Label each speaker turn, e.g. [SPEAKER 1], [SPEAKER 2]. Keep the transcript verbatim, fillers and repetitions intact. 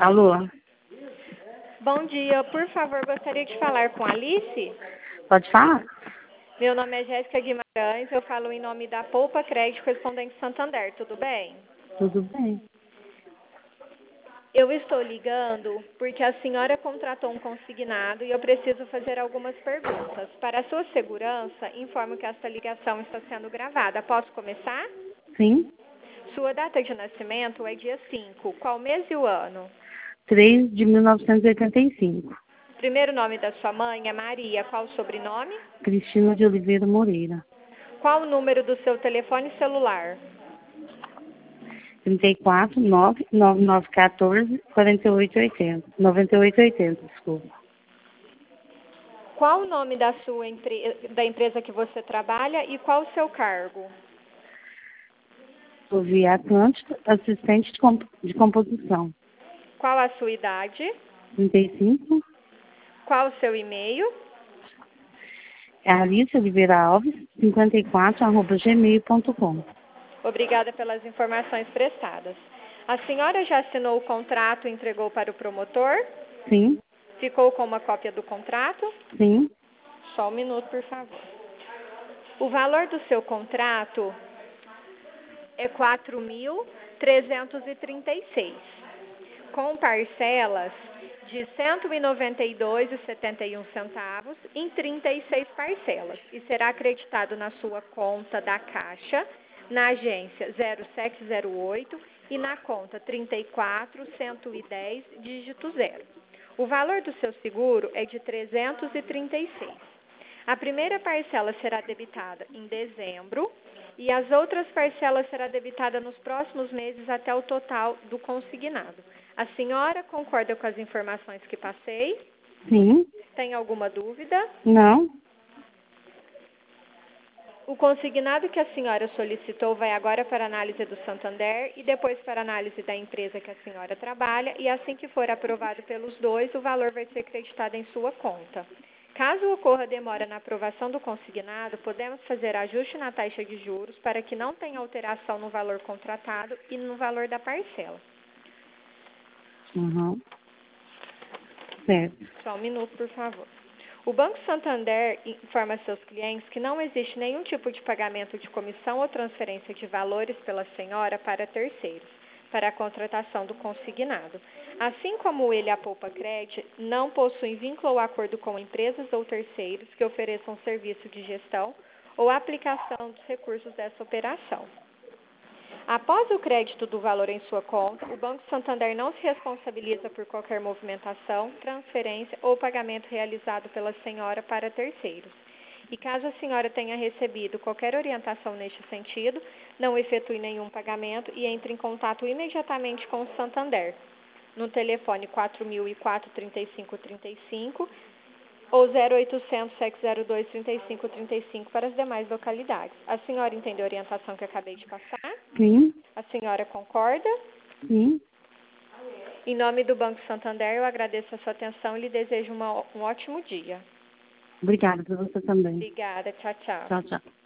[SPEAKER 1] Alô?
[SPEAKER 2] Bom dia, por favor, gostaria de falar com a Alice?
[SPEAKER 1] Pode falar?
[SPEAKER 2] Meu nome é Jéssica Guimarães, eu falo em nome da Poupa Crédito Correspondente Santander, tudo bem?
[SPEAKER 1] Tudo bem.
[SPEAKER 2] Eu estou ligando porque a senhora contratou um consignado e eu preciso fazer algumas perguntas. Para a sua segurança, informo que esta ligação está sendo gravada. Posso começar?
[SPEAKER 1] Sim.
[SPEAKER 2] Sua data de nascimento é dia cinco. Qual mês e o ano?
[SPEAKER 1] três de mil novecentos e oitenta e cinco.
[SPEAKER 2] Primeiro nome da sua mãe é Maria. Qual o sobrenome?
[SPEAKER 1] Cristina de Oliveira Moreira.
[SPEAKER 2] Qual o número do seu telefone celular?
[SPEAKER 1] trinta e quatro, nove nove nove um quatro, quarenta e oito oitenta. noventa e oito oitenta, desculpa.
[SPEAKER 2] Qual o nome da sua empre... da empresa que você trabalha e qual o seu cargo?
[SPEAKER 1] Sou Via Atlântica, assistente de, comp... de composição.
[SPEAKER 2] Qual a sua idade?
[SPEAKER 1] trinta e cinco.
[SPEAKER 2] Qual o seu e-mail?
[SPEAKER 1] É Alice Oliveira Alves, cinquenta e quatro, arroba gmail ponto com.
[SPEAKER 2] Obrigada pelas informações prestadas. A senhora já assinou o contrato e entregou para o promotor?
[SPEAKER 1] Sim,
[SPEAKER 2] Ficou com uma cópia do contrato?
[SPEAKER 1] sim.
[SPEAKER 2] Só um minuto, por favor. O valor do seu contrato é quatro mil trezentos e trinta e seis, com parcelas de cento e noventa e dois reais e setenta e um centavos em trinta e seis parcelas e será acreditado na sua conta da Caixa, na agência zero sete zero oito e na conta trinta e quatro, cento e dez, dígito zero. O valor do seu seguro é de trezentos e trinta e seis. A primeira parcela será debitada em dezembro e as outras parcelas será debitada nos próximos meses até o total do consignado. A senhora concorda com as informações que passei?
[SPEAKER 1] Sim.
[SPEAKER 2] Tem alguma dúvida?
[SPEAKER 1] Não.
[SPEAKER 2] O consignado que a senhora solicitou vai agora para análise do Santander e depois para análise da empresa que a senhora trabalha e assim que for aprovado pelos dois, o valor vai ser creditado em sua conta. Caso ocorra demora na aprovação do consignado, podemos fazer ajuste na taxa de juros para que não tenha alteração no valor contratado e no valor da parcela.
[SPEAKER 1] Uhum. Certo.
[SPEAKER 2] Só um minuto, por favor. O Banco Santander informa a seus clientes que não existe nenhum tipo de pagamento de comissão ou transferência de valores pela senhora para terceiros, para a contratação do consignado. Assim como ele, a Poupa Crédito, não possui vínculo ou acordo com empresas ou terceiros que ofereçam serviço de gestão ou aplicação dos recursos dessa operação. Após o crédito do valor em sua conta, o Banco Santander não se responsabiliza por qualquer movimentação, transferência ou pagamento realizado pela senhora para terceiros. E caso a senhora tenha recebido qualquer orientação neste sentido, não efetue nenhum pagamento e entre em contato imediatamente com o Santander, no telefone quatro mil e quatro, trinta e cinco, trinta e cinco ou zero oitocentos, sete zero dois, trinta e cinco, trinta e cinco para as demais localidades. A senhora entendeu a orientação que eu acabei de passar?
[SPEAKER 1] Sim.
[SPEAKER 2] A senhora concorda?
[SPEAKER 1] Sim.
[SPEAKER 2] Em nome do Banco Santander, eu agradeço a sua atenção e lhe desejo uma, um ótimo dia.
[SPEAKER 1] Obrigada para você também.
[SPEAKER 2] Obrigada. Tchau, tchau.
[SPEAKER 1] Tchau, tchau.